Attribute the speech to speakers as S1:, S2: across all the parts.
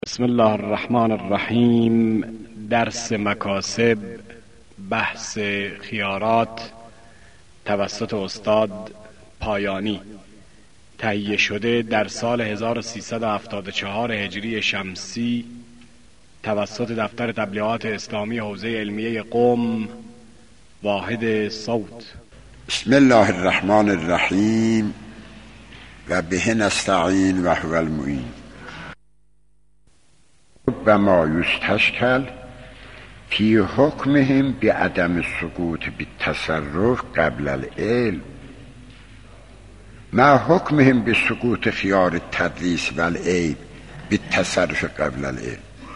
S1: بسم الله الرحمن الرحیم. درس مکاسب، بحث خیارات توسط استاد پایانی، تهیه شده در سال 1374 هجری شمسی توسط دفتر تبلیغات اسلامی حوزه علمیه قم، واحد صوت.
S2: بسم الله الرحمن الرحیم و به نستعین و هو المعین. و ما یستشکل فی حکمهم بعدم سقوط بالتصرف قبل العلم مع حکمهم بسقوط خیار التدلیس و العیب بالتصرف قبل العلم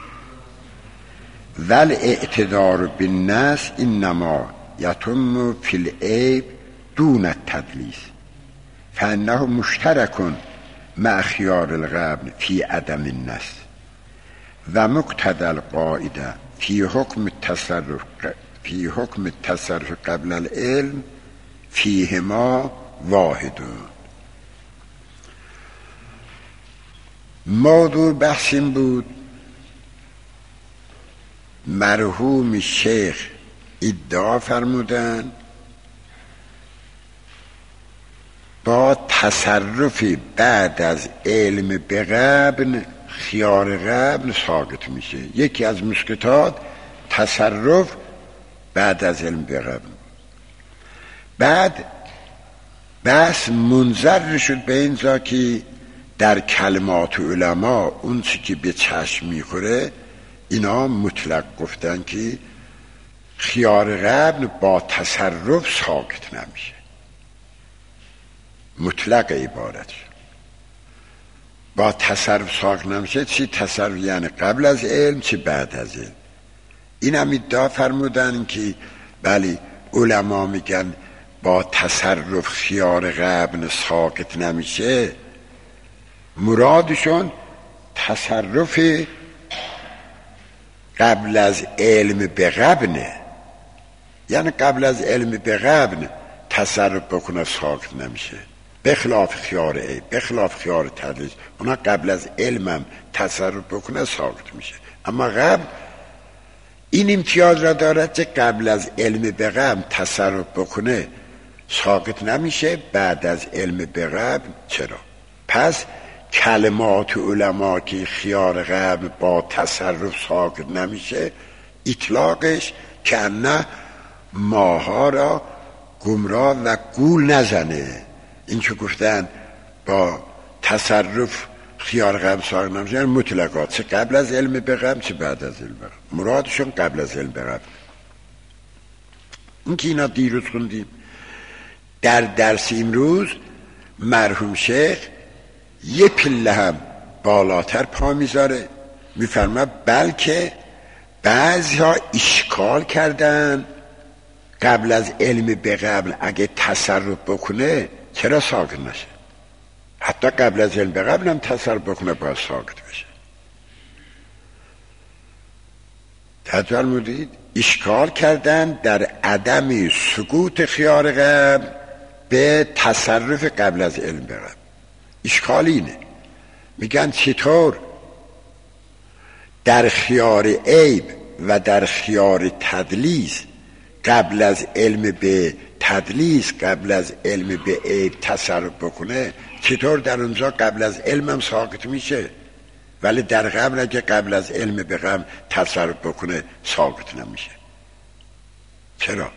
S2: و الاعتذار بالناس انما یتم فی العیب دون التدلیس فانه مشترک مع خیار الغبن فی عدم الناس و مقتضی القاعده فی حکم التصرف قبل العلم فیهما واحدون. موضوع بحث این بود مرحوم شیخ ادعا فرمودن با تصرف بعد از علم به غبن خیار غبن ساقط میشه. یکی از مشکلات تصرف بعد از علم به غبن. بعد بحث منظر شد به این جا که در کلمات علما اون چی که به چشم میخوره اینا مطلق گفتن که خیار غبن با تصرف ساقط نمیشه، مطلق عبارت شد. با تصرف ساقط نمیشه. چی تصرف؟ یعنی قبل از علم چی بعد از علم. این هم ادعا فرمودن که بله علما میگن با تصرف خیار غبن ساقط نمیشه، مرادشون تصرف قبل از علم به غبنه. یعنی قبل از علم به غبن تصرف بکنه ساقط نمیشه، بخلاف خیار عیب، بخلاف خیار تدلیس. اونا قبل از علمم تصرف بکنه ساقط میشه. اما غبن این امتیاز را دارد که قبل از علم به غبن تصرف بکنه ساقط نمیشه، بعد از علم به غبن چرا؟ پس کلمات علما که خیار غبن با تصرف ساقط نمیشه اطلاقش که نه ماها را گمراه و گول نزنه. این که گفتن با تصرف خیار غبن ساقط نمیشه یعنی مطلقات، چه قبل از علم به غبن چه بعد از علم به غبن. مرادشون قبل از علم به غبن. این که اینا دیروز خوندیم در درس امروز مرحوم شیخ یه پله هم بالاتر پا میذاره، میفرما بلکه بعضی ها اشکال کردن قبل از علم به قبل اگه تصرف بکنه چرا ساقط نشه، حتی قبل از علم به قبل هم تصرف بکنه باید ساقط بشه. توجه فرمودید؟ اشکال کردن در عدم سقوط خیار قبل به تصرف قبل از علم به قبل. اشکال اینه، میگن چطور در خیار عیب و در خیار تدلیس قبل از علم به تدلیس قبل از علم به عیب تصرف بکنه، چطور در اونجا قبل از علم هم ساقط میشه ولی در قبل اگه قبل از علم به قبل تصرف بکنه ساقط نمیشه؟ چرا؟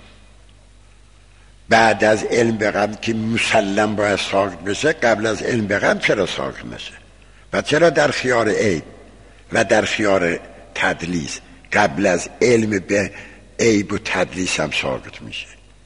S2: بعد از علم به قبل که مسلم باید ساقط بشه قبل از علم به قبل چرا ساقط نشه؟ و چرا در خیار عیب و در خیار تدلیس قبل از علم به عیب و تدلیس هم ساقط میشه؟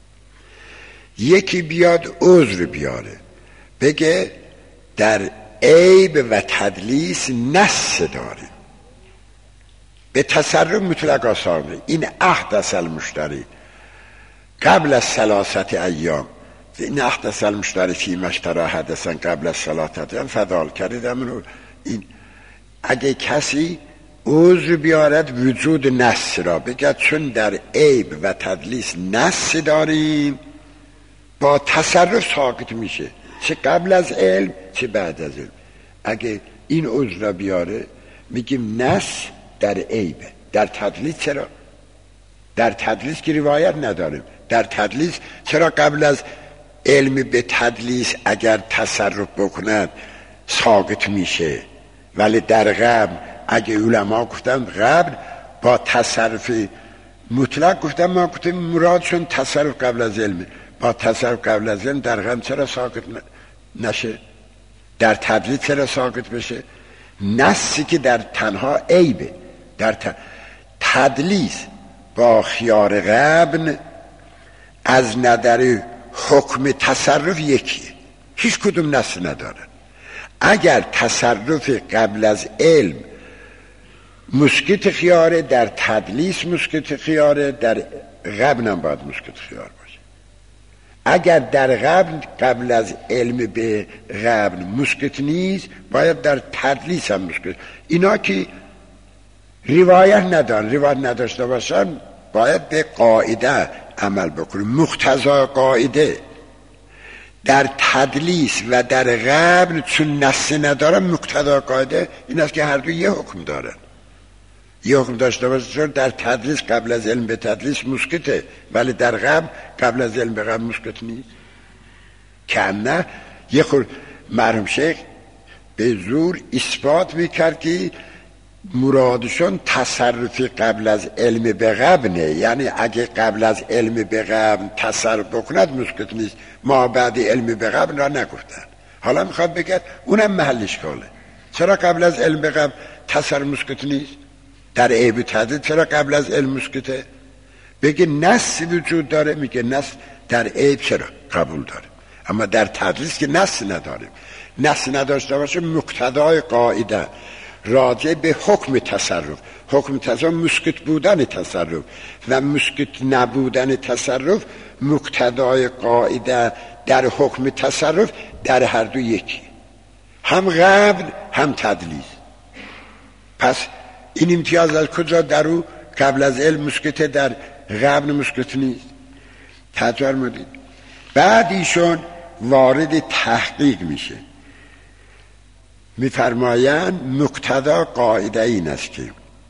S2: یکی بیاد عذر بیاره بگه در عیب و تدلیس نص داره، به تصرف مطلقا ساقط. این احدث المشتری قبل از 3 ایام، این احدث المشتری فی اشتری حدثا قبل از 3 ایام فضال کردم. این اگه کسی عذر بیارد وجود نص را بگه چون در عیب و تدلیس نص داریم با تصرف ساقط میشه، چه قبل از علم چه بعد از علم. اگه این عذر را بیاره میگیم نص در عیبه. در تدلیس چرا؟ در تدلیس که روایت نداریم. در تدلیس چرا قبل از علم به تدلیس اگر تصرف بکند ساقط میشه، ولی در قبل اگه علما گفتن قبل با تصرف مطلق گفتن، ما گفتیم مرادشون تصرف قبل از علم، با تصرف قبل از علم در قبل چرا ساقط نشه؟ در تدلیس چرا ساقط بشه؟ نصی که در تنها عیبه. در تدلیس با خیار قبل از نظر حکم تصرف یکیه، هیچ کدوم نص ندارن. اگر تصرف قبل از علم مسکت خیاره، در تدلیس مسکت خیاره، در قبل هم باید مسکت خیار باشه. اگر در قبل از علم به قبل مسکت نیست، باید در تدلیس هم مسکت. اینا که روایت ندارن، روایت نداشته باشن، باید به قاعده عمل بکنیم. مقتضای قاعده در تدلیس و در قبل چون نص ندارن، مقتضای قاعده این است که هر دو یه حکم دارن. یه حکم داشته باشه، چون در تدلیس قبل از علم به تدلیس مسکته، ولی در قبل از علم به قبل مسکت نیست. که نه یه خور مرحوم شیخ به زور اثبات میکرد که مرادشون تصرف قبل از علم به قبل نه، یعنی اگه قبل از علم به قبل تصرف بکند مسکت نیست. ما بعد علم به قبل را نگفتن. حالا میخواد بگه اونم محلش کاله. چرا قبل از علم به قبل تصرف مسکت نیست؟ در عیب تدلیس چرا قبل از علم مسکته؟ بگه نص وجود داره، میگه نص در عیب چرا قبول داره، اما در تدلیس که نص نداریم. نص نداشته باشه مقتضای قاعده راجع به حکم تصرف. حکم تصرف مسکت بودن تصرف و مسکت نبودن تصرف مقتضای قاعده در حکم تصرف در هر دو یکی، هم قبل هم تدلیس. پس این امتیاز از کجا؟ در او قبل از علم مسکته، در قبل مسکت نیست. توجه می‌کنید؟ بعد ایشون وارد تحقیق میشه، میفرمایند مقتضا قاعده این است که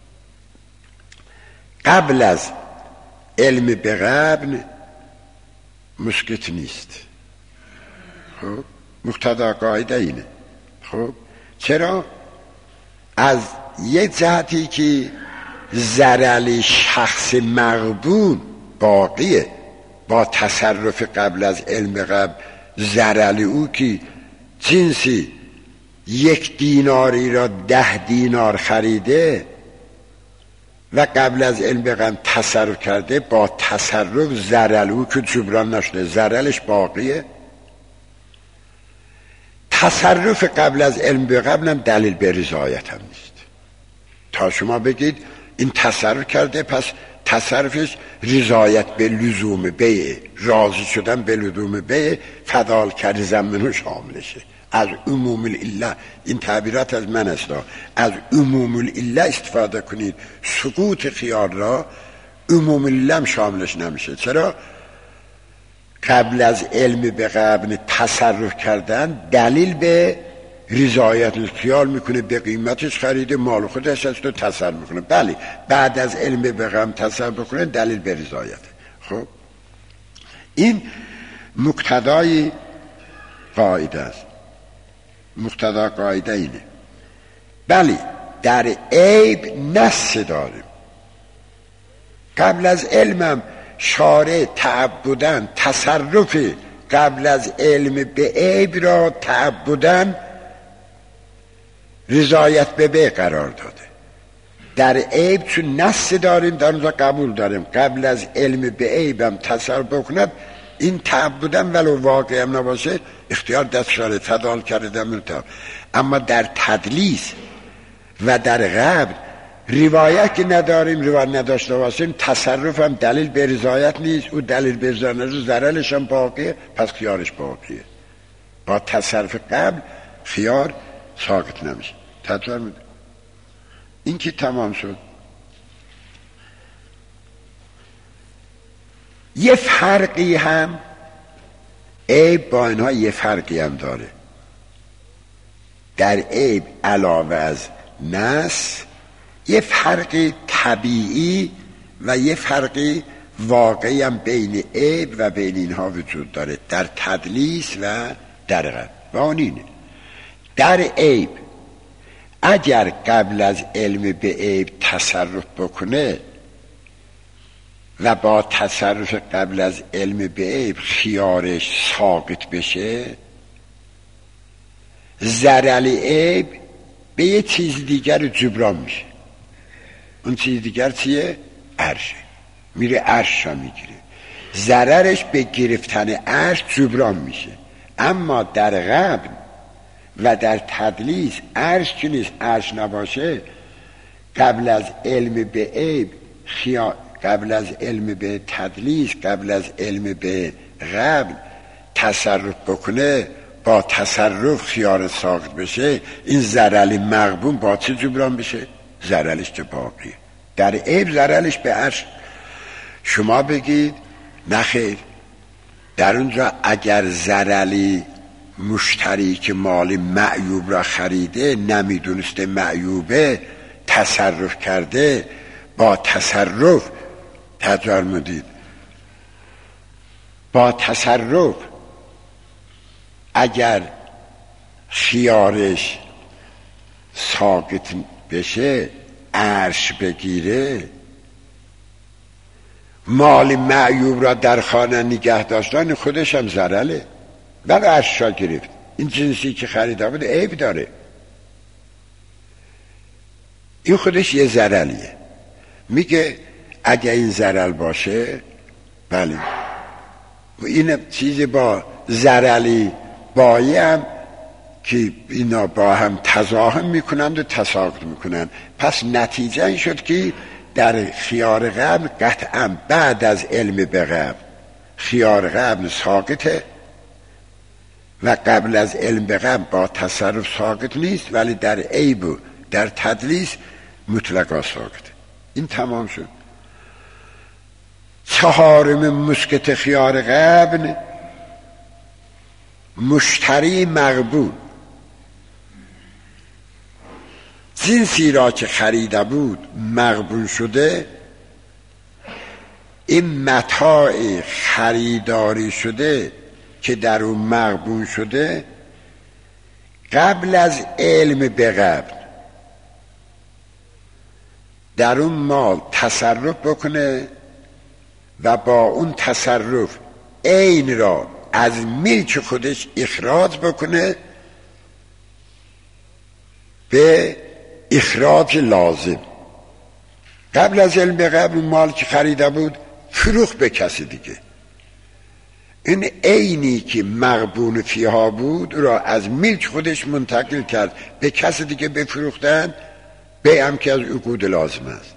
S2: قبل از علم به قبل مسکت نیست. خب مقتضا قاعده اینه. خب چرا؟ از یه جهتی که ضرر شخص مغبون باقیه، با تصرف قبل از علم قبل ضرر او که جنسی 1 دیناری را 10 دینار خریده و قبل از علم قبل تصرف کرده، با تصرف ضرر او که جبران نشده ضررش باقیه. تصرف قبل از علم به قبل هم دلیل به رضایت هم نیست. تا شما بگید این تصرف کرده پس تصرفش رضایت به لزوم بیع، راضی شدن به لزوم بیع، فضال کرد زمینو شاملشه. از عموم العله، این تعبیرات از من است، از عموم العله استفاده کنید. سقوط خیار را عموم العله هم شاملش نمیشه. چرا؟ قبل از علم به قبل تصرف کردن دلیل به رضایت خیال میکنه، به قیمتش خریده، مال خودش است و تصرف میکنه. بله بعد از علم به قبل تصرف بکنه دلیل به رضایت. خب این مقتضای قاعده است. مقتضا قاعده اینه. بله در عیب نص داریم. قبل از علمم شارع تعبدن تصرف قبل از علم به عیب را تعبدن رضایت به بیع قرار داده. در عیب چون نص داریم در اونجا قبول داریم. قبل از علم به عیبم تصرف بکند، این تعبدن ولو واقعی هم نباشه اختیار دست شاره فضال کردم. اما در تدلیس و در قبل روایت که نداریم، روایت نداشته باشیم، تصرف هم دلیل به رضایت نیست. او دلیل به رضایت نیست، ضررش هم باقیه، پس خیارش باقیه. با تصرف قبل خیار ساقط نمیشه. تطور میده. این که تمام شد. یه فرقی هم عیب با اینها یه فرقی هم داره. در عیب علاوه از نص یه فرق طبیعی و یه فرق واقعی هم بین عیب و بین اینها وجود داره، در تدلیس و در غیب. و اون اینه در عیب اگر قبل از علم به عیب تصرف بکنه و با تصرف قبل از علم به عیب خیارش ساقط بشه، ضرر عیب به یه چیز دیگر جبران میشه. اون چیز دیگر چیه؟ عرشه. میره عرش را میگیره، ضررش به گرفتن عرش جبران میشه. اما در قبل و در تدلیس عرش که نیست، عرش نباشه، قبل از علم به عیب قبل از علم به تدلیس، قبل از علم به قبل تصرف بکنه، با تصرف خیار ساقط بشه، این ضرر مغبون با چه جبران بشه؟ ضررش که باقیه. در عیب ضررش به عرش. شما بگید نخیر، در اونجا اگر ضرری مشتری که مال معیوب را خریده نمیدونسته معیوبه، تصرف کرده، با تصرف تجرمدید، با تصرف اگر خیارش ساقط بشه، عرش بگیره، مال معیوب را در خانه نگه داشتن خودش هم ضرره، ولی عرش را گرفت. این جنسی که خریده بود عیب داره، این خودش یه ضرریه. میگه اگه این ضرر باشه، بله، این چیزی با ضرری بایی هم که اینا با هم تضاهم میکنند و تساقط میکنند. پس نتیجه این شد که در خیار قبل قطعا بعد از علم به قبل خیار قبل ساقطه و قبل از علم به قبل با تصرف ساقط نیست، ولی در عیب و در تدلیس مطلقا ساقطه. این تمام شد. چهارم مسکت خیار قبل مشتری مغبون. جنسی را که خریده بود مغبون شده، این متاع خریداری شده که در اون مغبون شده، قبل از علم به قبل در اون مال تصرف بکنه و با اون تصرف عین را از ملک خودش اخراج بکنه به اخراج لازم. قبل از علم به قبل اون مال که خریده بود فروخت به کسی دیگه. این عینی که مغبون فیها بود را از ملک خودش منتقل کرد به کسی دیگه بفروختن، به هم که از عقود لازم است.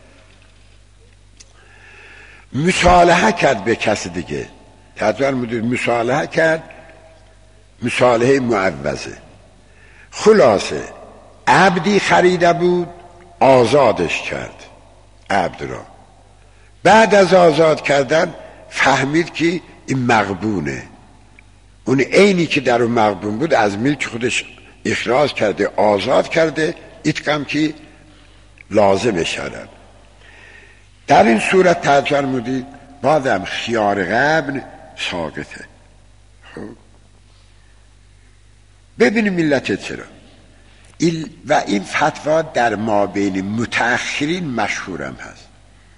S2: مصالحه کرد به کسی دیگه، تجار مدیر مصالحه کرد، مصالحه معوضه. خلاصه عبدی خریده بود، آزادش کرد عبد را. بعد از آزاد کردن فهمید که این مغبونه، اون عینی که در اون مغبون بود از ملک خودش اخراج کرده، آزاد کرده، اتقام که لازم شدن. در این صورت تجار مدید بعدم خیار قبل ساقطه. خب ببینیم ملت چرا و این فتوا در ما بین متأخرین مشهورم هست.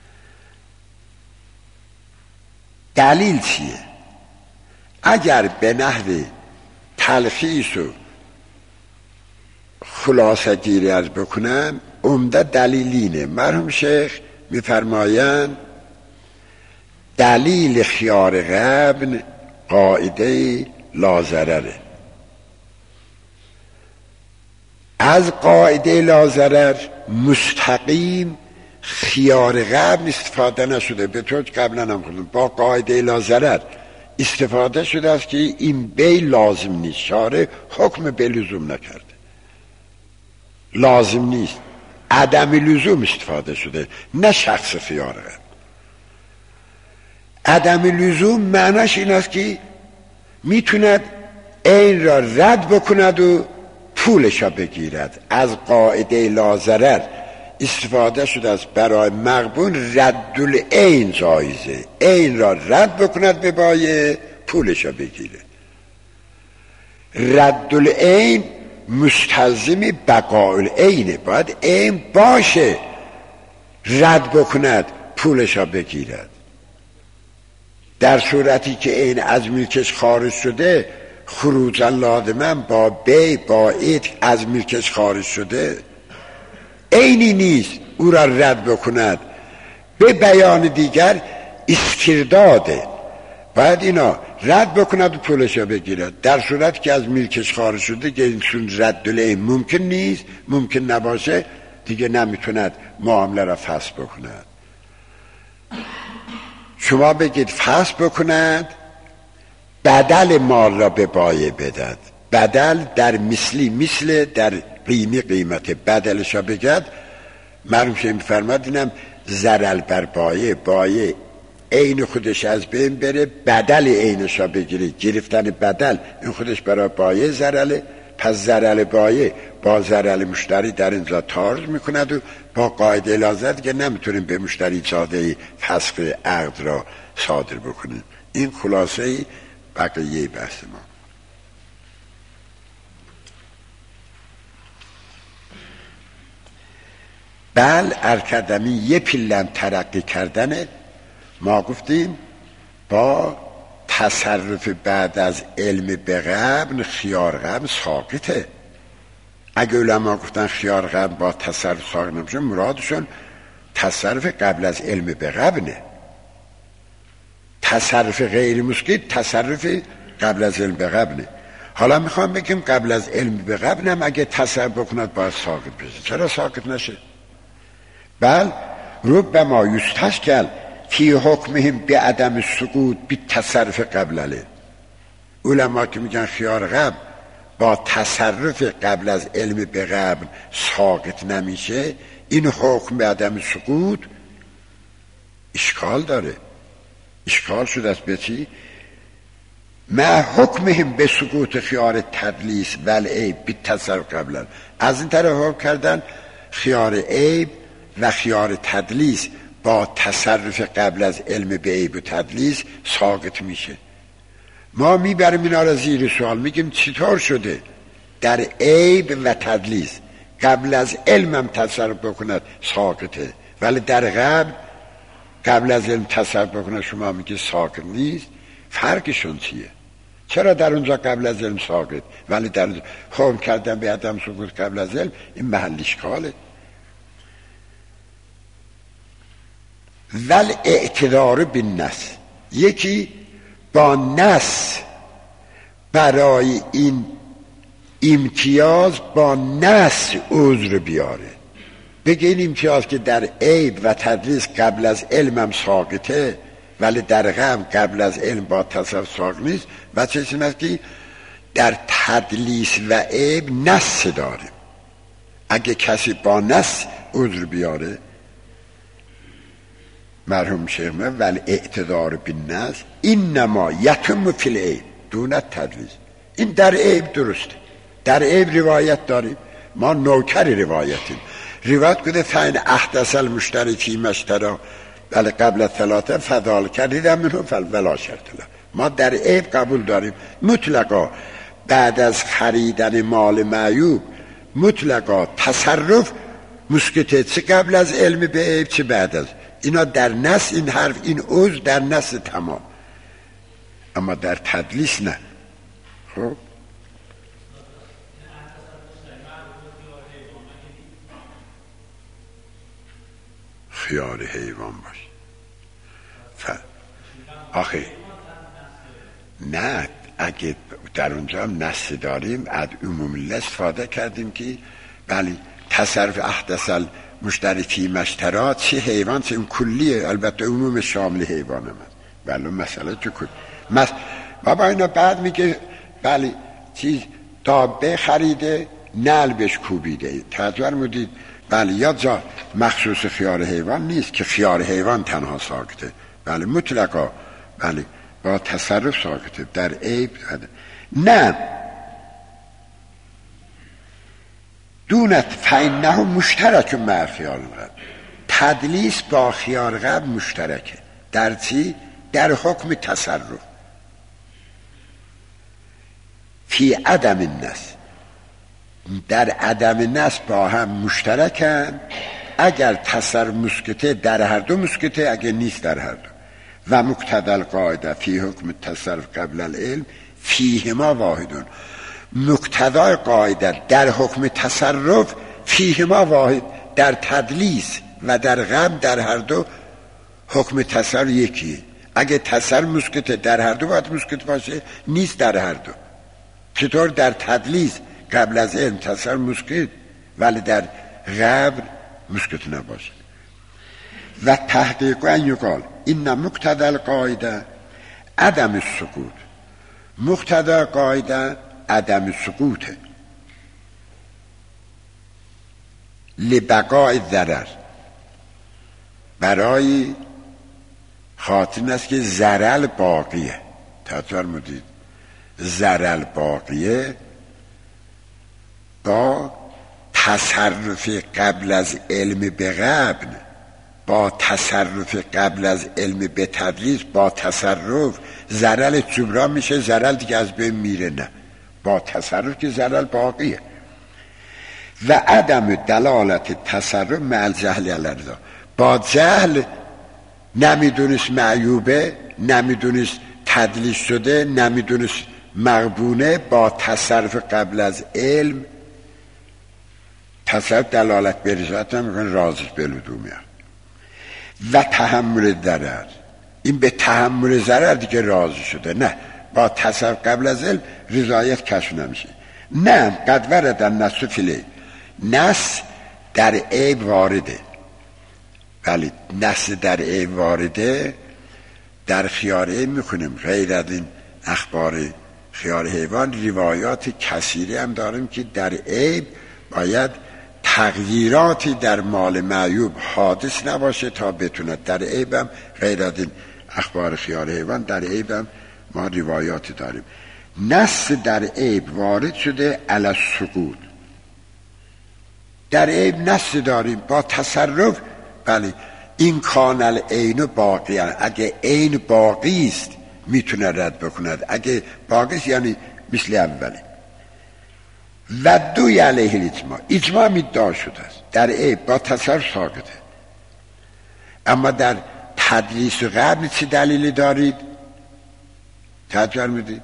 S2: دلیل چیه؟ اگر به نحو تلخیص و خلاصه گیری از بکنم، عمده دلیلینه. مرحوم شیخ میفرمایند دلیل خیار قبل قاعده لازرره. از قاعده لازرر مستقیم خیار قبل استفاده نشده، به طور که قبلا هم خودم با قاعده لازرر استفاده شده است که این بی لازم نیست. شارع حکم به لزوم نکرده، لازم نیست، عدم لزوم استفاده شده، نه شخص خیار قبل. عدم لزوم معناش این است که میتوند این را رد بکند و پولشا بگیرد. از قاعده لازرر استفاده شده است برای مغبون رد العین جایزه، عین را رد بکند به بایه پولشا بگیره. رد العین مستلزم بقاء العینه، باید عین باشه رد بکند پولشا بگیرد. در صورتی که عین از ملکش خارج شده، خروجا لازمن با بی با ایت از ملکش خارج شده، عینی نیست او را رد بکند. به بیان دیگر استرداده، باید اینا رد بکند و پولش را بگیرد. در صورتی که از ملکش خارج شده که اینشون رد العین ممکن نیست، ممکن نباشه، دیگه نمیتوند معامله را فسخ بکند. شما بگید فسخ بکند، بدل مال را به بایع بدد. بدل در مثلی مثل، در قیمی قیمت، بدلش را بگد. مرحوم شیخ می‌فرماد اینم ضرر بر بایع، بایع عین خودش از بین بره، بدل عینش را بگیره. گرفتن بدل این خودش برای بایع ضرره، پس ضرر بایع با ضرر مشتری در اینجا تعارض میکند و با قاعده لازم که نمیتونیم به مشتری ساده فسخ عقد را صادر بکنیم. این خلاصه بقیه بحث ما. بل ارکدمی یه پیلم ترقی کردنه. ما گفتیم با تصرف بعد از علم به قبل خیار قبل ساقطه. اگه علما گفتن خیار قبل با تصرف ساقط نمیشه، مرادشون تصرف قبل از علم به قبله. تصرف غیر مسقط تصرف قبل از علم به قبله. حالا میخوام بگم قبل از علم به قبل هم اگه تصرف بکند باید ساقط بشه. چرا ساقط نشه؟ بل ربما یستشکل فی حکمهم به عدم سقوط بی تصرف قبل. علما که میگن خیار قبل با تصرف قبل از علم به قبل ساقط نمیشه، این حکم به عدم سقوط اشکال داره. اشکال شده است به چی؟ ما حکمهم به سقوط خیار تدلیس ول عیب بی تصرف قبل. از این طرف حکم کردن خیار عیب و خیار تدلیس با تصرف قبل از علم به عیب و تدلیس ساقط میشه. ما میبریم اینا را زیر سوال، میگیم چطور شده در عیب و تدلیس قبل از علمم تصرف بکند ساقطه، ولی در قبل از علم تصرف بکند شما میگه ساقط نیست؟ فرقشون چیه؟ چرا در اونجا قبل از علم ساقط ولی در حکم کردن به عدم سقوط قبل از علم؟ این محل اشکاله. ول اعتدار بالنص، یکی با نص برای این امتیاز با نص عذر بیاره، بگه این امتیاز که در عیب و تدلیس قبل از علمم ساقطه ولی در قبل از علم با تصرف ساقط نیست. و چه است که در تدلیس و عیب نص داره. اگه کسی با نص عذر بیاره، مرحوم شیخ ول اعتدار بالنص اینما یتم فی العیب دون تدلیس. این در عیب درسته، در عیب روایت داریم، ما نوکر روایتیم. روایت کنه فین احدث المشتری فی مشترا ولی قبل ثلاثه فضال کردیدم منو ولا شرط له. ما در عیب قبول داریم مطلقا بعد از خریدن مال معیوب مطلقا تصرف مسکته، چه قبل از علم به عیب چه بعد از. اینا در نص این حرف این عذر در نص تمام، اما در تدلیس نه. خب خیار حیوان باش. آخه نه، اگه در اونجا هم نص داریم از عموم استفاده کردیم که بلی تصرف احدث مشتری فی مشترا چه حیوان چه اون کلیه، البته عموم شامل حیوان هم هست. بله مسئله چه کل بابا اینا بعد میگه بله چیز دابه خریده نعل بهش کوبیده، توجه مدید بله یا جا مخصوص خیار حیوان نیست که خیار حیوان تنها ساکته، بله مطلقا بله با تصرف ساکته. در عیب نه دونت فینه مشترک مع خیار قبل. تدلیس با خیار قبل مشترکه. در چی؟ در حکم تصرف. فی عدم النص، در عدم نص با هم مشترکن. اگر تصرف مسکته در هر دو مسکته، اگر نیست در هر دو. و مقتضی القاعده فی حکم تصرف قبل العلم فیهما واحدون. مقتضای قاعده در حکم تصرف فیهما واحد، در تدلیس و در غم در هر دو حکم تصرف یکیه. اگه تصرف مسکته در هر دو باید مسکت باشه، نیست در هر دو. چطور در تدلیس قبل از علم تصرف مسکت ولی در غبر مسکت نباشه؟ و تحقیق ان یقال این مقتضی القاعده عدم السقوط. مقتضی قاعده عدم سقوطه لبقاء ضرر، برای خاطر است که ضرر باقیه. توجه فرمودید؟ ضرر باقیه با تصرف قبل از علم به قبل، با تصرف قبل از علم به تدریس، با تصرف ضرر جبران میشه، ضرر دیگه از بین میره. نه، با تصرف که ضرر باقیه. و عدم دلالت تصرف مع الجهل علی الرضا، با جهل نمیدونست معیوبه، نمیدونست تدلیس شده، نمیدونست مغبونه، با تصرف قبل از علم تصرف دلالت به رضایت نمیکنه، رازش به لزوم میاد. و تحمل ضرر، این به تحمل ضرر دیگه راضی شده. نه، با تصرف قبل از علم رضایت کشف نمیشه. نه، قد ورد النص فی، نص در عیب وارده، ولی نص در عیب وارده در خیار عیب میخونیم. غیر از این اخبار خیار حیوان روایات کثیری هم داریم که در عیب باید تغییراتی در مال معیوب حادث نباشه تا بتوند. در عیب هم غیر از این اخبار خیار حیوان در عیب هم ما روایاتی داریم. نص در عیب وارد شده علی السقوط، در عیب نص داریم با تصرف. بله، این کان العین باقی، اگه عین باقی است میتونه رد بکند، اگه باقی است یعنی مثل اولی. و دوی علیه الاجماع، اجماع میدار شده است در عیب با تصرف ساقطه. اما در تدلیس و قبل چه دلیلی دارید؟ توجه میدید؟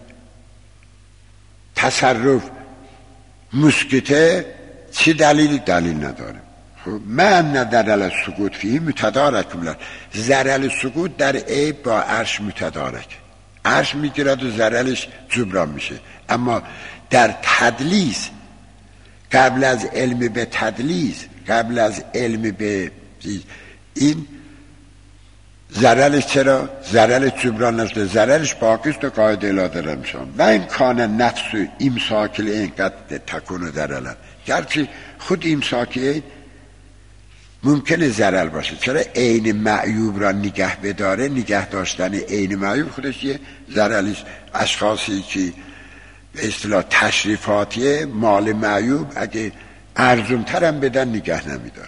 S2: تصرف مسکته چه دلیلی؟ دلیل نداره. خب من ندر علی سقوط فیه متدارک ملن، زرل سقوط در عیب با عرش متدارک، عرش میگیرد و زرلش جبران میشه. اما در تدلیس قبل از علم به تدلیس، قبل از علم به این زرلش چرا؟ زرلش جبران نشده، زرلش باقیست و قاعده الاده میشون. و این کان نفس امساکل اینقدر تکون زرلن، گرچه خود امساکی ممکنه زرل باشه. چرا؟ عین معیوب را نگه بداره، نگه داشتن عین معیوب خودش یه زرلیست. اشخاصی که به اصطلاح تشریفاتیه مال معیوب اگه ارزونتر هم بدن نگه نمیداره.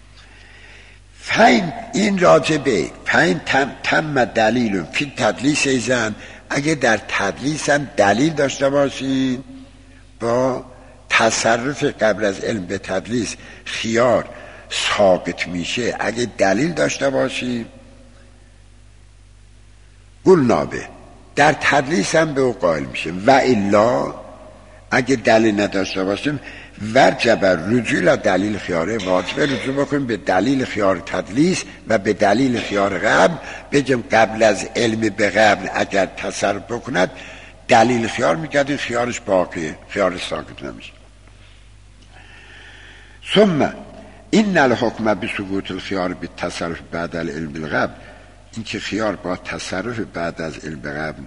S2: فین این راجبه فین تم دلیل فی تدلیس ایزن، اگه در تدلیس هم دلیل داشته باشین با تصرف قبل از علم به تدلیس خیار ساقط میشه، اگه دلیل داشته باشیم قلنا به، در تدلیس هم به او قائل میشیم. و الا اگه دلیل نداشته باشیم وجب رجوع دلیل خیاره، واجبه رجوع بکنیم به دلیل خیار تدلیس و به دلیل خیار قبل. بگیم قبل از علم به قبل اگر تصرف بکند دلیل خیار میگردیم، خیارش باقیه، خیارش ساقط نمیشه. ثم این الحکم بسقوط الخیار بالتصرف بعد العلم بالقبل، این که خیار با تصرف بعد از علم بالقبل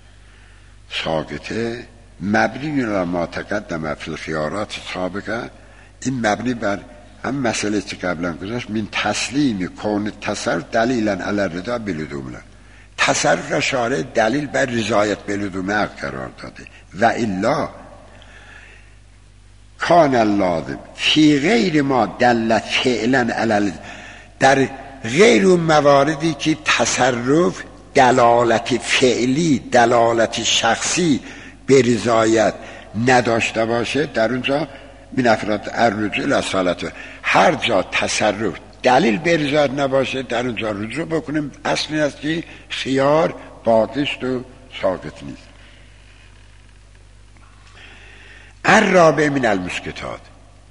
S2: ساقطه، مبنی علی ما تقدم فی الخیارات سابقه، این مبنی بر هم مسئله که قبلا گذاشت من تسلیم کون تصرف دلیلا علی الرضا بلزوم، تصرف را شارع دلیل بر رضایت بلزوم قرار داده. و الا کان اللازم فی غیر ما دلت فعلا علل، در غیر اون مواردی که تصرف دلالت فعلی دلالت شخصی به رضایت نداشته باشه، در اونجا من افراد الرجوع الی اصالته، هر جا تصرف دلیل به رضایت نباشه در اونجا رجوع بکنیم. اصلی است که خیار باقیست و ساقط نیست. الرابع من المسکتات،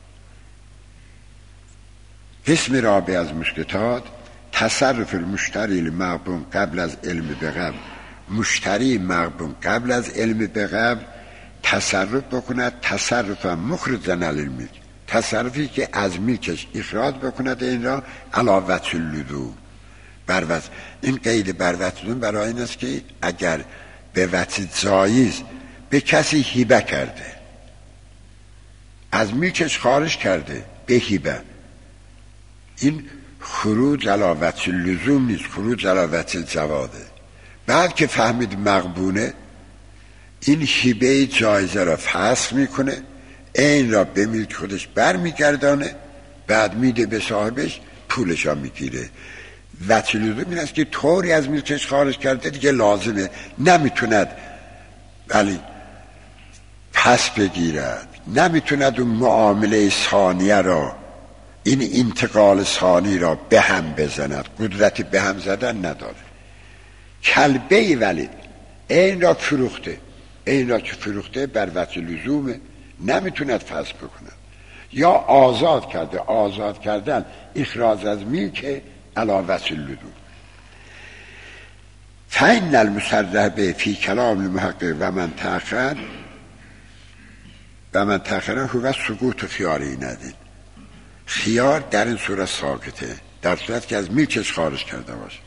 S2: قسم رابع از مسکتات تصرف المشتری المغبون قبل از علم بقبل، مشتری مغبون قبل از علم بقبل تصرف بکند، تصرف مخرج الملک، تصرفی که از ملکش اخراج بکند این را علاوت اللدو بر این قید بر وطن برای این است که اگر به وجه جایز به کسی هیبه کرده، از ملکش خارج کرده به هیبه، این خروج علاوت لزوم نیست، خروج علاوت جواده. بعد که فهمید مغبونه، این هیبه جایزه را فسخ میکنه، این را به ملک خودش بر میگردانه، بعد میده به صاحبش، پولش را میگیره. وجه لزوم این است که طوری از ملکش خارج کرده دیگه لازمه، نمیتوند ولی پس بگیرد، نمیتوند اون معامله ثانیه را، این انتقال ثانی را به هم بزند، قدرتی به هم زدن نداره. کلبه ولید این را فروخته، این را که فروخته بر وجه لزومه، نمیتوند فسخ بکند. یا آزاد کرده، آزاد کردن اخراج از ملک علاوت اللزوم. فإن المصرح به فی کلام المحقق و من تأخر هو سقوط خیاری ندید، خیار در این صورت ساکته، در صورت که از ملکش خارج کرده باشه.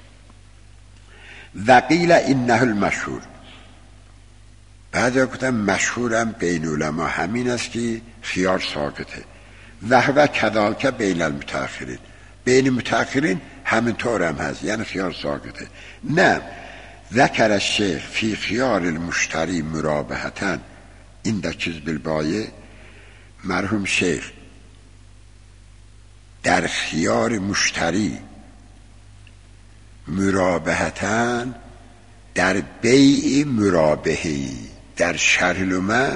S2: و قیل اینه المشهور، بعد گفتم مشهورم بین علما همین است که خیار ساکته. و هو کذالک بین المتأخرین، بین متأخرین همینطور هم هست، یعنی خیار ساکته. نه ذکر الشیخ فی خیار المشتری مرابحتن این در چیز بالبایه، مرحوم شیخ در خیار مشتری مرابحتن در بیع مرابحی در شرح لمع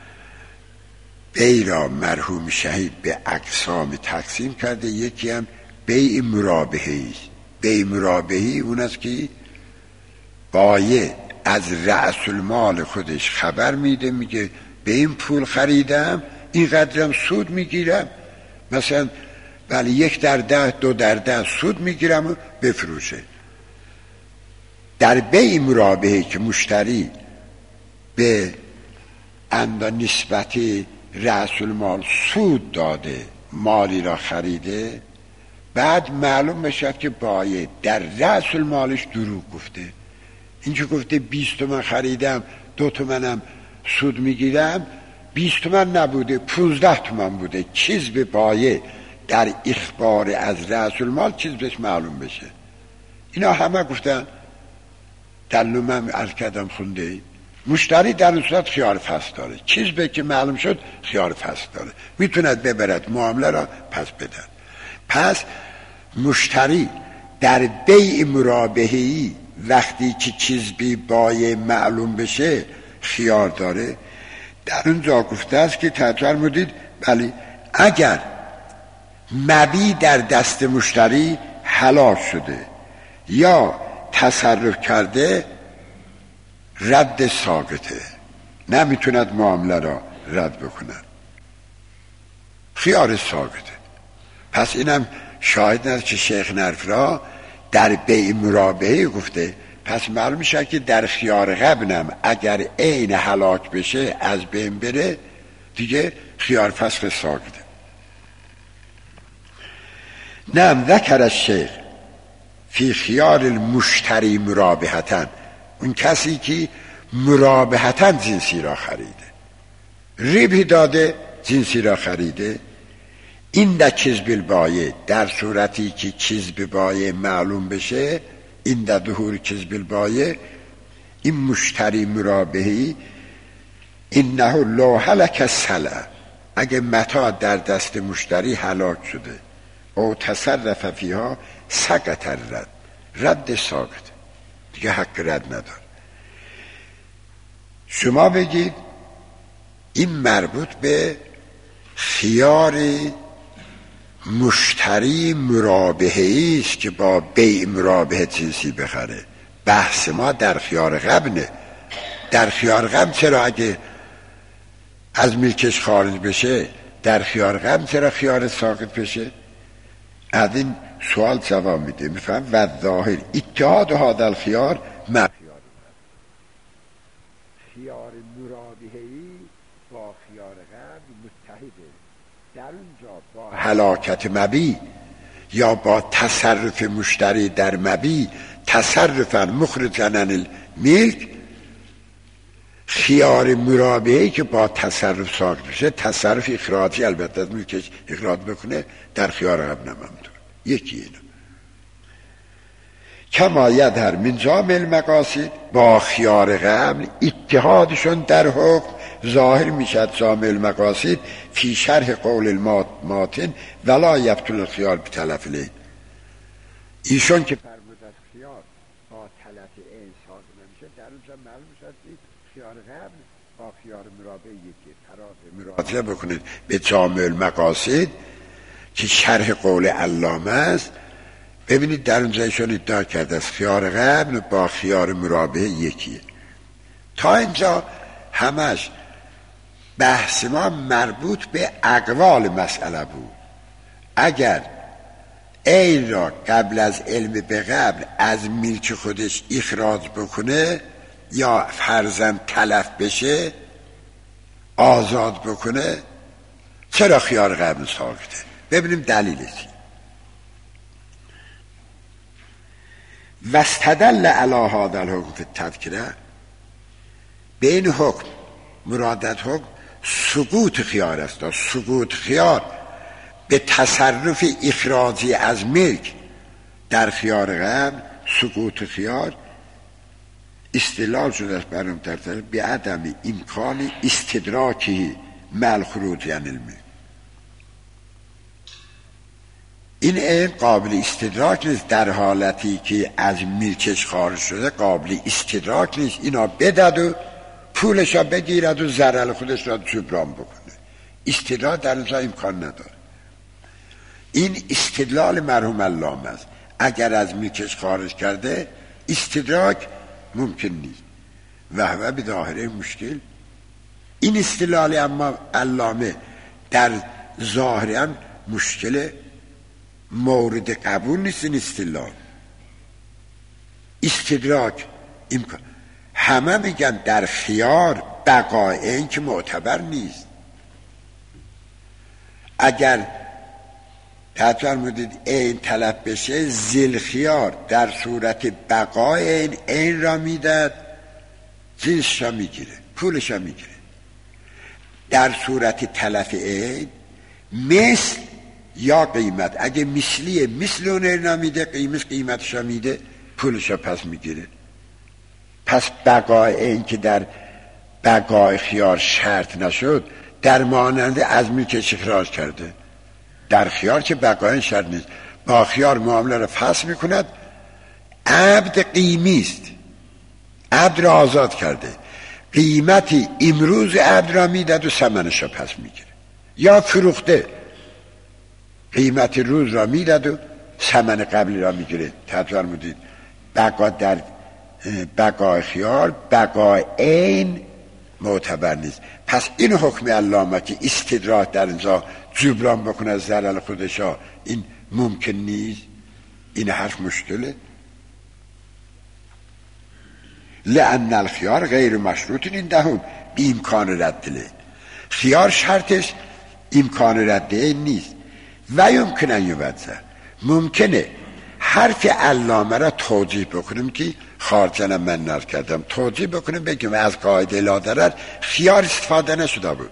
S2: بیع را مرحوم شهید به اقسام تقسیم کرده. یکی هم بیع مرابحی، بیع مرابحی اون است که بایع از رأس المال خودش خبر میده، میگه به این پول خریدم، این قدرم سود میگیرم، مثلا ولی 1 در 10 2 در 10 سود میگیرم و بفروشه. در بیع مرابحه که مشتری به اندازه نسبتی رأس المال سود داده، مالی را خریده، بعد معلوم بشه که بایع در رأس المالش دروغ گفته، اینجا گفته 20 تومن خریدم 2 تومنم سود میگیرم، 20 تومن نبوده 15 تومن بوده. چیز به بایع در اخبار از رأس المال چیز بهش معلوم بشه. اینا همه گفتن در لومم عرض کردم خونده. مشتری در اون صورت خیار فسخ داره، چیز به که معلوم شد خیار فسخ داره، میتوند ببرد معامله را پس بدن. پس مشتری در بیع مرابحه‌ای وقتی که چیز بی بایع معلوم بشه خیار داره. در اونجا گفته است که فرمودید ولی اگر مبیع در دست مشتری حلال شده یا تصرف کرده رد ساقطه، نمیتوند معامله را رد بکند، خیار ساقطه. پس اینم شاهد است که شیخ نرف را در بیع مرابحه گفته. پس معلوم میشه که در خیار قبلم اگر عین هلاک بشه از بین بره دیگه خیار فسخ ساقطه. نعم ذکر الشیخ فی خیار المشتری مرابحتن، اون کسی که مرابحتن جنسی را خریده، ربح داده جنسی را خریده، این در کذب البایع، در صورتی که کذب بایع معلوم بشه، این در ظهور کذب البایع، این مشتری مرابحی انه لا هلک السلع، اگه متاع در دست مشتری هلاک شده او تصرف فیها سقط الرد، رد ساقط، دیگه حق رد نداره. شما بگید این مربوط به خیار مشتری مرابحه‌ای است که با بیع مرابحه جنسی بخره. بحث ما در خیار قبله. در خیار قبل چرا اگه از ملکش خارج بشه در خیار قبل چرا خیار ساقط بشه؟ از این سوال جواب میده، میفهم و ظاهر اتحاد هذا الخيار مع خیار مرابحه‌ای با خیار قبل متحده. در اونجا با هلاکت مبیع یا با تصرف مشتری در مبیع تصرفا مخرجا عن الملک، خیار مرابحه‌ای که با تصرف ساقط بشه تصرف اخراجی البته از ملکش اخراج بکنه در خیار قبل نمامدور. یکی اینو کما یظهر من جامع المقاصد، با خیار قبل اتحادشون در حکم ظاهر میشد. جامع المقاصد فی شرح قول الماتن ولا یبطل الخیار بتلف العین، ایشون که فرمود از خیار با تلف عین ساقط نمیشه، در اونجا معلوم شد خیار قبل با خیار مرابحه یکی. مراجعه بکنید به جامع المقاصد که شرح قول علامه است، ببینید در اونجا ایشون ادعا کرده از خیار قبل با خیار مرابحه یکیه. تا اینجا همش بحث ما مربوط به اقوال مسئله بود. اگر عین را قبل از علم به قبل از ملک خودش اخراج بکنه یا فرضاً تلف بشه آزاد بکنه، چرا خیار قبل ساقطه؟ ببینیم دلیلش. واستدل علی هذا الحکم فی التذکره، به این حکم مراد از حکم سقوط خیار است. سقوط خیار به تصرف اخراجی از ملک در خیار قبل، سقوط خیار استدلال شده است برام در طرف به عدم امکان استدراکی مع الخروج عن الملک. این عین قابل استدراک نیست، در حالتی که از ملکش خارج شده قابل استدراک نیست. اینا بدد و پولش را بگیرد و ضرر خودش را جبران بکنه. استدراک در اینجا امکان نداره. این استدلال مرحوم علامه است. اگر از ملکش خارج کرده استدراک ممکن نیست و همه به ظاهره مشکل. این استدلال اما علامه در ظاهرا مشکل مورد قبول نیست. این استدراک امکان. همه میگن در خیار بقای این که معتبر نیست. اگر تطور مدید این طلب بشه زل خیار در صورت بقای این را میداد، زلش را میگیره، پولش را میگیره. در صورت تلف این مثل یا قیمت، اگه مثلیه مثل اونه نمیده، قیمتش را میده، پولش را پس میگیره. پس بقای این که در بقای خیار شرط نشد در ماننده از ملکش اخراج کرده. در خیار که بقای شرط نیست، با خیار معامله را فسخ میکند. عبد قیمی است، عبد را آزاد کرده، قیمتی امروز عبد را میداد و ثمنش را پس میگیره. یا فروخته، قیمت روز را میداد و ثمن قبلی را میگیره. تطور مدید بقا در بقای خیار بقای عین معتبر نیست. پس این حکم علامه که استدراک در اینجا جبران بکنه از ضرر خودشا، این ممکن نیست. این حرف مشکله. لأن الخيار غیر مشروط عندهم بامکان رد له. خیار شرطش امکان رد نیست. و یمکن ان یوضح، ممکنه حرف علامه را توضیح بکنیم که خارجنم من نرد کردم، توضیح بکنیم بگیم از قاعده لا ضرر خیار استفاده نشده بود،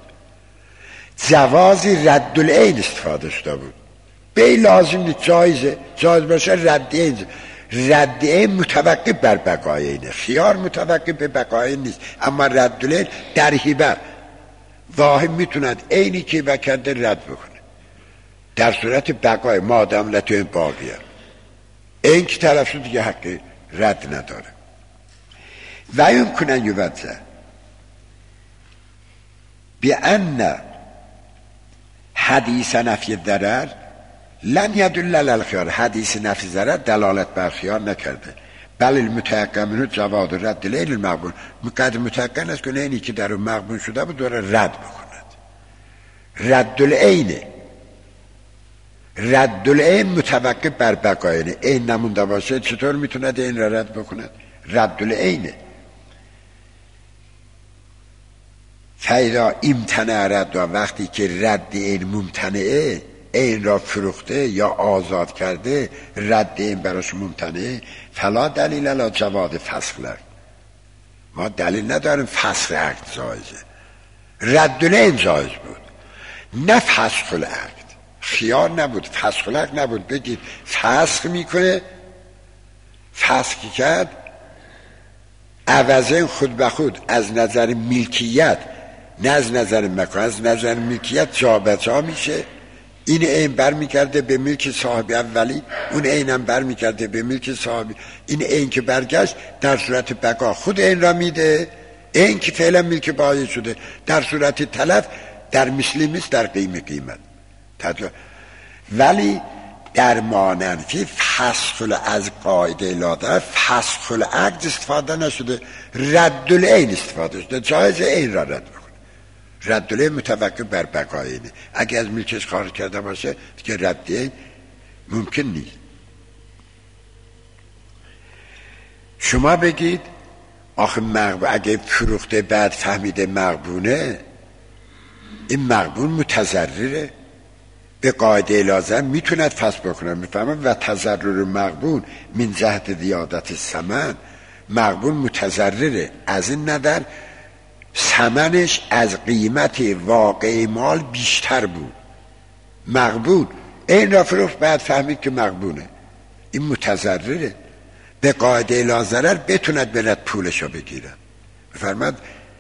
S2: جوازی رد العین استفاده شده بود. به لازم نیست، جایزه، جایز باشه رد عین. رد عین متوقف بر بقای اینه، خیار متوقف به بقای نیست. اما رد العین در هیبه واحد میتوند اینی که بکرده رد بکنه در صورت بقای مادام لتوین باقیه. این که طرف شد دیگه حق رد نداره. و یمکنن یوزه بأن حدیث نفی ضرر لم يدل على الخيار، حدیث نفی ضرر دلالت بر خیار نکرده، بل المتيقن منه جواز رد لیل المقبول، قدر متيقن است که اینی که در اون مقبول شده بود داره رد بکند. رد العین متوقف بر بقاینه، این نمونده باشه چطور میتوند این را رد بکند؟ رد العینه. فیدا امتنع رد، وقتی که رد این ممتنعه، این را فروخته یا آزاد کرده، رد این براش ممتنعه، فلا دلیل علی جواز فسخ العقد، ما دلیل نداریم فسخ عقد جایزه. رد العین جایز بود نه فسخ العقد. خیار نبود، فسخ العقد نبود. بگید فسخ میکنه، فسخی کرد عوضه خود به خود از نظر ملکیت نه از نظر مکان، از نظر ملکیت جا به جا میشه. این عین بر میکرده به ملک صاحب اولی، اون عین هم بر میکرده به ملک صاحب. این عین که برگشت در صورت بقا خود عین را میده، عین که فعلا ملک بایی شده در صورت تلف در مثلی مثل در قیمت. ولی در ماننفی فسخ از قاعده لاده فسخ العقد استفاده نشده، رد العین استفاده شده. جایز این را رد بکنه. رد العین متوقف بر بقاینه. اگه از ملکش خارج کرده باشه دیگه رد این ممکن نیست. شما بگید آخه مغبون اگه فروخته بعد فهمیده مغبونه، این مغبون متضرره، به قاعده لازم میتوند فسخ بکنه. میفهمم و تضرر مغبون من جهت زیادت الثمن، مغبون متضرره از این نظر ثمنش از قیمت واقع مال بیشتر بود. مغبون این را فروخت بعد فهمید که مغبونه، این متضرره. به قاعده لا ضرر بتوند برد پولشو بگیرد. میفرماد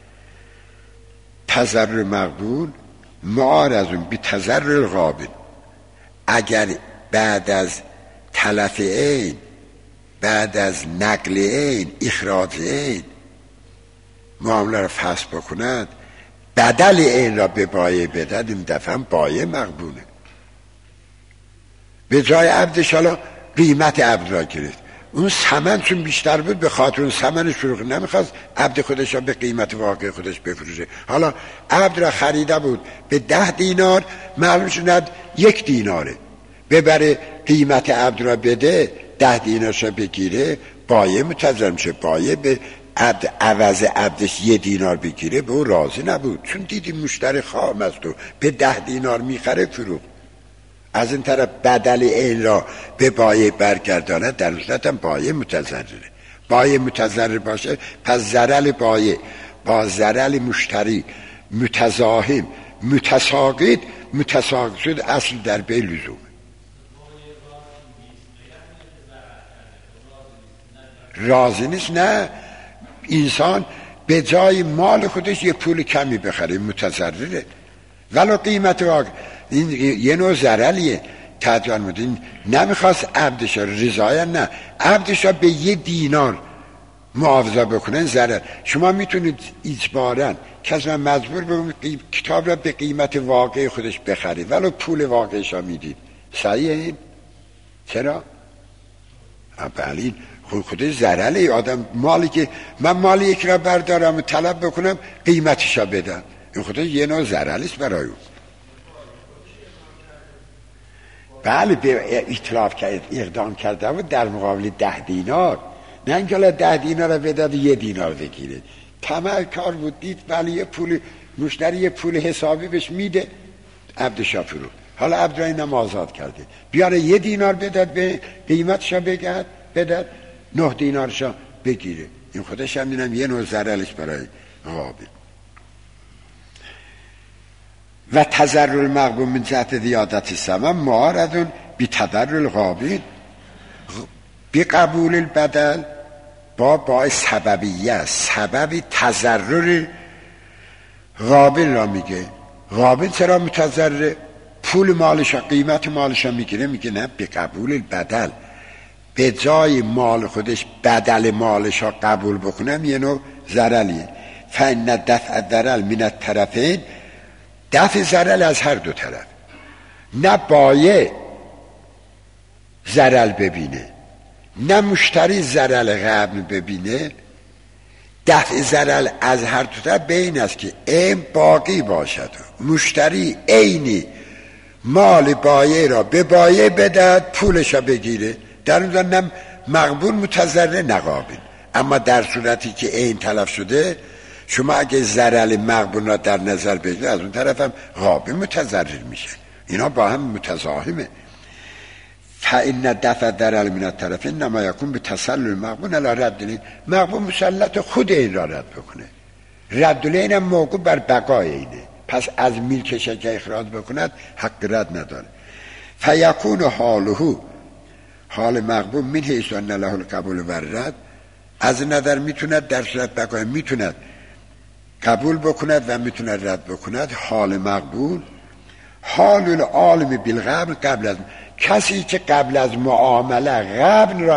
S2: تضرر مغبون معارضون بی تضرر الغابن، اگر بعد از تلف این، بعد از نقل این، اخراج این معامله را فسخ بکند، بدل این را به بایع بدهد، این دفعه بایع مغبونه. به جای عبدش حالا قیمت عبد را گرفت، اون ثمن چون بیشتر بود به خاطر اون ثمنش فروخت، نمیخواست عبد خودش را به قیمت واقع خودش بفروشه. حالا عبد را خریده بود به 10 دینار، معلوم شد 1 دیناره، ببره قیمت عبد را بده 10 دینارش بگیره، بایع متضرر میشه. بایع به عبد عوض عبدش 1 دینار بگیره به او راضی نبود، چون دیدی مشتری خام است و به 10 دینار میخره فروخت. از این طرف بدل این را به بایع برگردانه، در صورت هم بایع متضرره. بایع متضرر باشه پس ضرر بایع با ضرر مشتری متزاحم متساقط شد، اصل در بی لزوم. راضی نیست، نه، انسان به جای مال خودش یه پول کمی بخره متضرره، ولو قیمت واقع. این یه نوع ضرریه. تجان مدین نمیخواست عبدش را رضایت، نه، عبدش را به 1 دینار معاوضه بکنن ضرر. شما میتونید اجبارا کسی من مجبور بگم کتاب را به قیمت واقع خودش بخرید ولو پول واقعش را میدید. صحیحه این؟ چرا؟ بله، خودش ضرره. آدم مالی که من مالی یک را بردارم و طلب بکنم قیمتش را بدم، این خودش یه نوع ضرریست برای اون. بله، به اطلاف کرد، اقدام کرده و در مقابل 10 دینار، نه اینکه 10 دینار رو بداد 1 دینار بگیره. طمع کار بود، دید بله یه پول مشتری یه پول حسابی بهش میده، عبد شافرو حالا عبد را اینم آزاد کرده، بیاره 1 دینار بداد به قیمتشا بگرد بداد 9 دینارشا بگیره. این خودش هم اینم یه نوع ضررش برای غابه. و تضرر المغبون من جهت زیادت الثمن معارض بتضرر الغابن بقبول البدل با سببیه، سبب تضرر قابل را میگه قابل چرا متضرره؟ پول مالش قیمت مالش میگیره، میگه نه به قبول بدل، به جای مال خودش بدل مالش قبول بکنم یه نوع ضرریه. فإن دفع الضرر من الطرفین، دفع ضرر از هر دو طرف، نه بایع ضرر ببینه نه مشتری ضرر غبن ببینه. دفع ضرر از هر دو طرف به این است که عین باقی باشد، مشتری عینی مال بایع را به بایع بدهد، پولش را بگیره، در اون نه مقبول متضرر نه قابل. اما در صورتی که عین تلف شده، شما اگه ضرر مقبول را در نظر بگیرید، از اون طرف هم قابل متضرر میشه، اینا با هم متزاحمه. فإن دفع الضرر من الطرفین انما یکون بتسلل مقبول علی رد العین، مقبول مسلط خود این را رد بکنه، رد العین هم موقوف بر بقای اینه، پس از ملکش که اخراج بکند حق رد نداره. فیکون حاله، حال مقبول من حیث ان له القبول و الرد، از نظر میتوند در صورت بقای میتوند قبول بکند و میتوند رد بکند. حال مقبول حال العالم بالقبل قبل از، کسی که قبل از معامله قبل را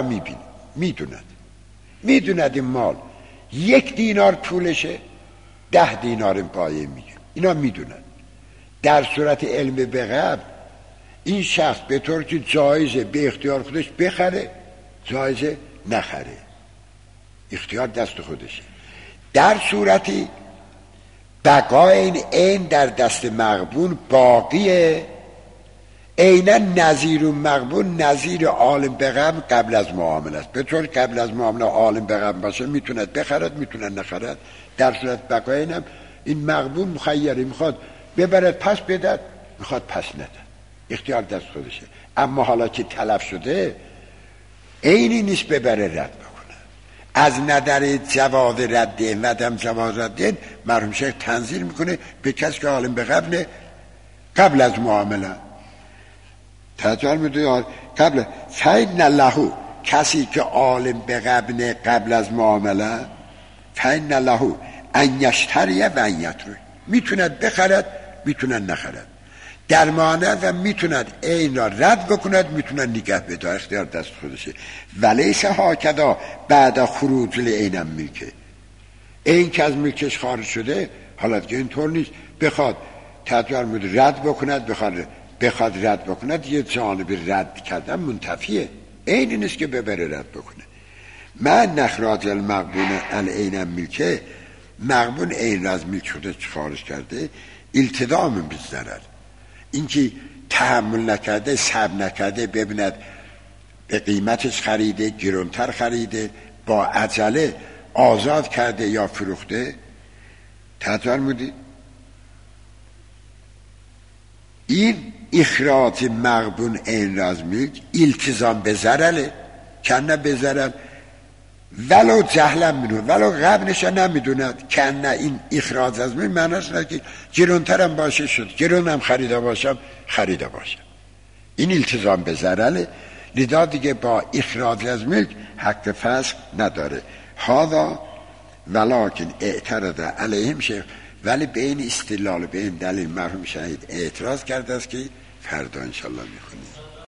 S2: میدوند این مال 1 دینار پولشه، 10 دینار پایه میگه، اینا میدوند. در صورت علم به قبل این شخص به طور که جایزه به اختیار خودش بخره، جایزه نخره، اختیار دست خودشه. در صورتی بقای این عین در دست مقبول باقیه، عینا نظیر مقبول نظیر عالم به قبل قبل از معامله است، به طور قبل از معامله عالم به قبل باشه میتوند بخرد میتوند نخرد. در صورت بقای اینم این مقبول مخیری، میخواد ببرد پس بدد، میخواد پس ندد، اختیار دست خودشه. اما حالا که تلف شده عینی نیست ببره رد بکنه. از نظر جواز رده ندم جواز رده مرحوم شیخ تنظیر میکنه به کسی که عالم به قبل از معامله تجار میدونه قبل. فین له، کسی که عالم به قبل از معامله، فین له ان یشتری و ان یترک، میتوند بخرد میتوند نخرد، در معامله و میتوند این را رد بکند میتوند نگه بداره، اختیار دست خودشه. ولیس هاکدا بعد خروج العین ملکه، این که از ملکش خارج شده حالت که اینطور نیست، بخواد تجار میده رد بکند، بخواد رد بکند، یه جانب رد کردن منتفیه، این نیست که ببره رد بکنه. من نخراج المقبول العین ملکه، مقبول این را از ملک خودش خارج کرده، التدام بی‌ضرر، این که تحمل نکرده صبر نکرده، ببیند به قیمتش خریده، گرانتر خریده، با عجله آزاد کرده یا فروخته، تجار مودی این اخراج مقبول این را از ملک التزام به ضرره، کنه به ضرر ولو جهلم میدونه، ولو قبلش نمیدوند، کنه این اخراج از ملک معناش نه که گرانترم باشه شد، گرانم خریده باشم، این التزام به ضرره، لذا دیگه با اخراج از ملک حق فسخ نداره. هذا ولکن اعترض علیهم شیخ، ولی به این استدلال به این دلیل مرحوم شهید اعتراض کرده است که فردا انشالله میخونیم.